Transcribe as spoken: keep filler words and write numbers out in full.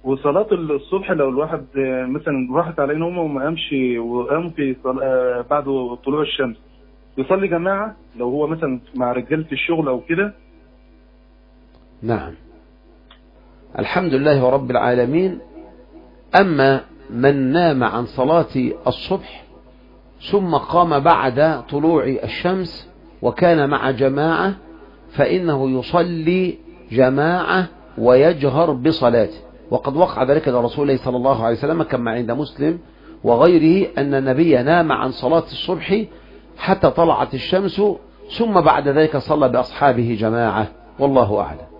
وصلاة الصبح لو الواحد مثلا راحت على نومه وما قامش وقام في صلاة بعد طلوع الشمس، يصلي جماعة لو هو مثلا مع رجالة الشغل أو كده؟ نعم، الحمد لله رب العالمين. أما من نام عن صلاة الصبح ثم قام بعد طلوع الشمس وكان مع جماعة، فإنه يصلي جماعة ويجهر بصلاته. وقد وقع ذلك لرسول الله صلى الله عليه وسلم كما عند مسلم وغيره أن النبي نام عن صلاة الصبح حتى طلعت الشمس ثم بعد ذلك صلى بأصحابه جماعة، والله أعلم.